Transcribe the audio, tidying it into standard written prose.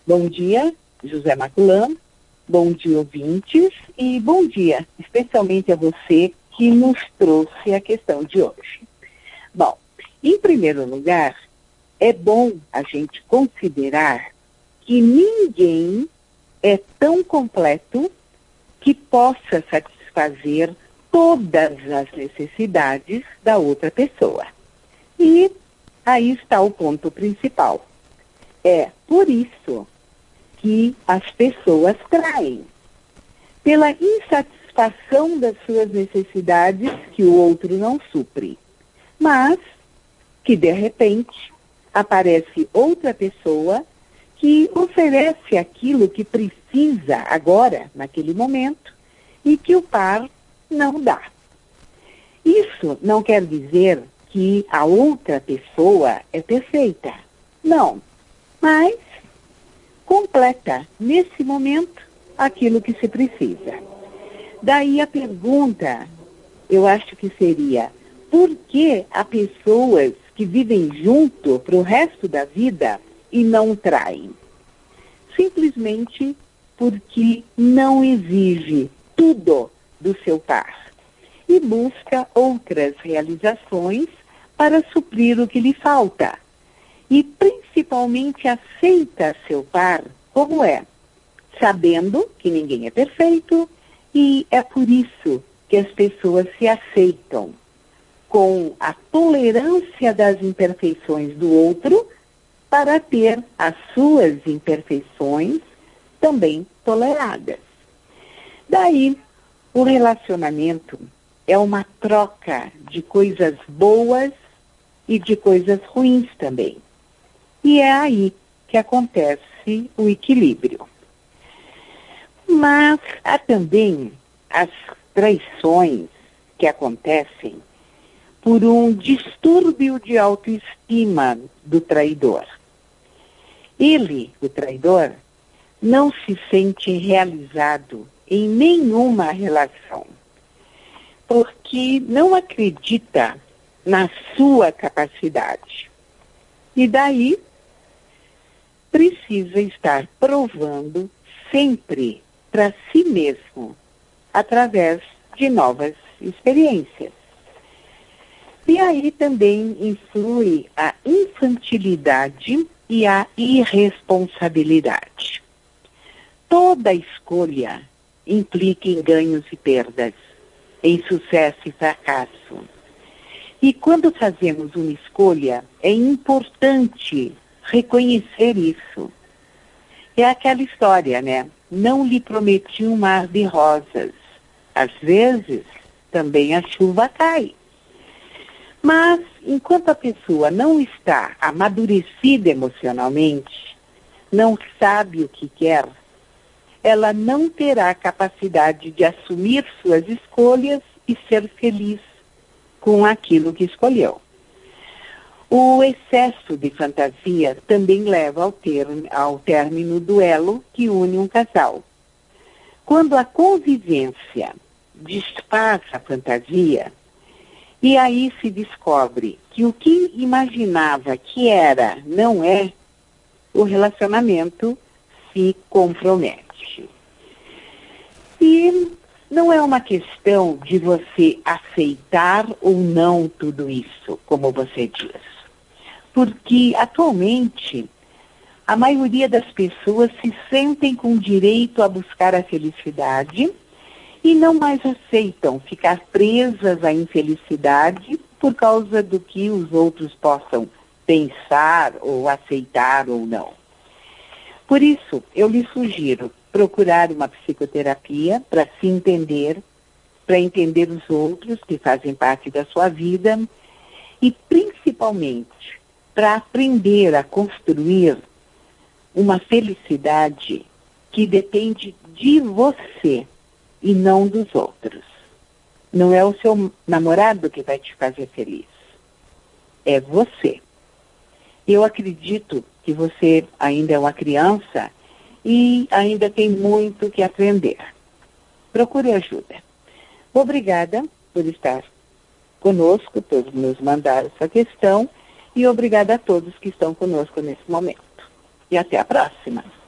Bom dia, José Maculano. Bom dia, ouvintes. E bom dia, especialmente a você que nos trouxe a questão de hoje. Bom, em primeiro lugar, é bom a gente considerar que ninguém é tão completo que possa satisfazer todas as necessidades da outra pessoa. E aí está o ponto principal. É por isso que as pessoas traem. Pela insatisfação das suas necessidades que o outro não supre. Mas que, de repente, aparece outra pessoa que oferece aquilo que precisa agora, naquele momento, e que o par não dá. Isso não quer dizer que a outra pessoa é perfeita. Não. Mas completa, nesse momento, aquilo que se precisa. Daí a pergunta, eu acho que seria, por que há pessoas que vivem junto para o resto da vida e não traem? Simplesmente porque não exige tudo do seu par e busca outras realizações para suprir o que lhe falta. E principalmente aceita seu par como é, sabendo que ninguém é perfeito, e é por isso que as pessoas se aceitam, com a tolerância das imperfeições do outro, para ter as suas imperfeições também toleradas. Daí, o relacionamento é uma troca de coisas boas e de coisas ruins também. E é aí que acontece o equilíbrio. Mas há também as traições que acontecem por um distúrbio de autoestima do traidor. Ele, o traidor, não se sente realizado em nenhuma relação, porque não acredita na sua capacidade. E daí precisa estar provando sempre para si mesmo, através de novas experiências. E aí também influi a infantilidade e a irresponsabilidade. Toda escolha implica em ganhos e perdas, em sucesso e fracasso. E quando fazemos uma escolha, é importante reconhecer isso. É aquela história, né? Não lhe prometi um mar de rosas. Às vezes, também a chuva cai. Mas, enquanto a pessoa não está amadurecida emocionalmente, não sabe o que quer, ela não terá capacidade de assumir suas escolhas e ser feliz com aquilo que escolheu. O excesso de fantasia também leva ao término do elo que une um casal. Quando a convivência desfaz a fantasia, e aí se descobre que o que imaginava que era, não é, o relacionamento se compromete. E não é uma questão de você aceitar ou não tudo isso, como você diz. Porque, atualmente, a maioria das pessoas se sentem com direito a buscar a felicidade e não mais aceitam ficar presas à infelicidade por causa do que os outros possam pensar ou aceitar ou não. Por isso, eu lhe sugiro procurar uma psicoterapia para se entender, para entender os outros que fazem parte da sua vida e, principalmente, para aprender a construir uma felicidade que depende de você e não dos outros. Não é o seu namorado que vai te fazer feliz. É você. Eu acredito que você ainda é uma criança e ainda tem muito que aprender. Procure ajuda. Obrigada por estar conosco, por nos mandar essa questão, e obrigada a todos que estão conosco nesse momento. E até a próxima.